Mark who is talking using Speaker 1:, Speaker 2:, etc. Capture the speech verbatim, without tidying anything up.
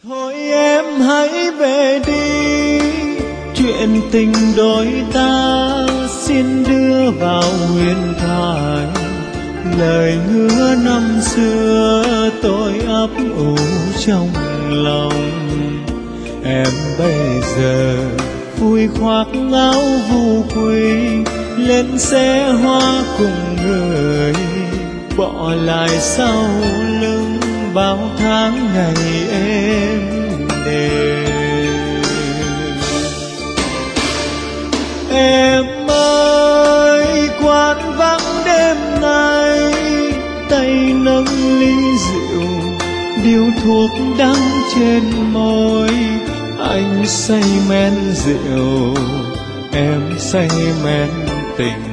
Speaker 1: Thôi em hãy về đi, chuyện tình đôi ta xin đưa vào huyền thoại. Lời hứa năm xưa tôi ấp ủ trong lòng. Em bây giờ vui khoác áo vu quy, lên xe hoa cùng người, bỏ lại sau lưng bao tháng ngày êm đềm. Em ơi, quán vắng đêm nay, tay nâng ly rượu, điếu thuốc đắng trên môi. Anh say men rượu, em say men tình.